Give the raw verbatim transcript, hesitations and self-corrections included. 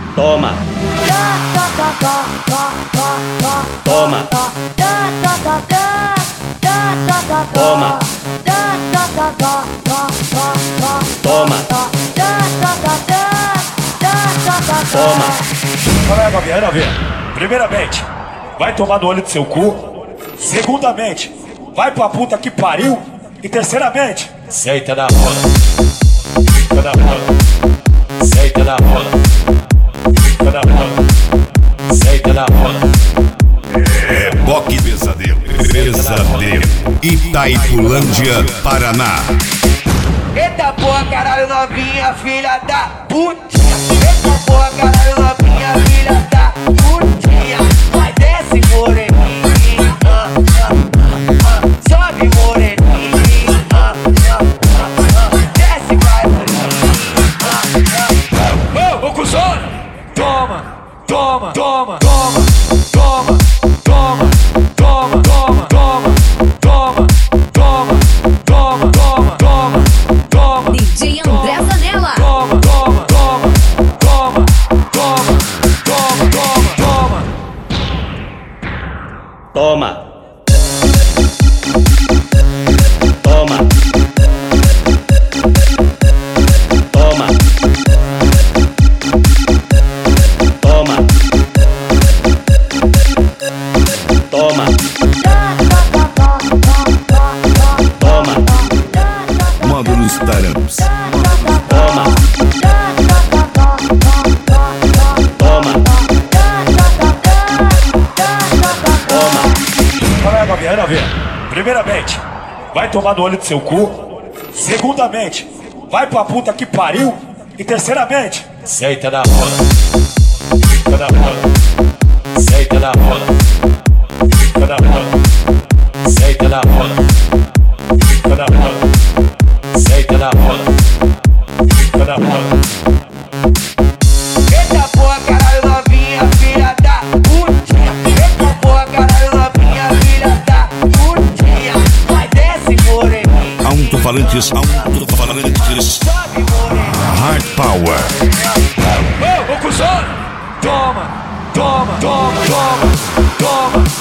Toma. Toma. Toma. Toma. Toma. Olha aí, novinha, novinha. Primeiramente, vai tomar no olho do seu cu. Segundamente, vai pra puta que pariu. E terceiramente, Seita na rola, seita na rola, seita na rola, seita na rola, seita na rola. É Boque Pesadelo, Pesadelo, Itaipulândia, Paraná. Eita porra, caralho, novinha, filha da putinha. Eita porra, caralho, novinha, filha da putinha. Vai, desce, moreninha, ah, ah, ah, ah. Sobe, moreninha, ah, ah, ah, ah. Desce, vai, moreninha, ah, ah. ô, ô, cuzão! Toma, toma, toma, toma, toma, toma, toma, toma, toma, toma, toma, toma, toma, toma, toma. D J André Zanella. Toma, toma, toma, toma, toma, toma, toma, toma. Toma. Toma. Toma. Toma. Toma. Toma. Módulo Startups. Toma. Toma. Toma. Olha aí, novinha, novinha. Primeiramente, vai tomar no olho do seu cu. Segundamente, vai pra puta que pariu. E terceiramente, Seita na rola, seita na rola, seita na rola, seita na rola, seita na rola, seita na rola, seita na rola, seita na rola. Eita porra, caralho, novinha, filha da putinha. Eita porra, caralho, novinha, filha da putinha. Vai, desce, moreninha, Alto-falantes, alto-falantes. sobe, moreninha. Hard Power. ô, ô, cuzão! Toma, toma, toma, toma, toma,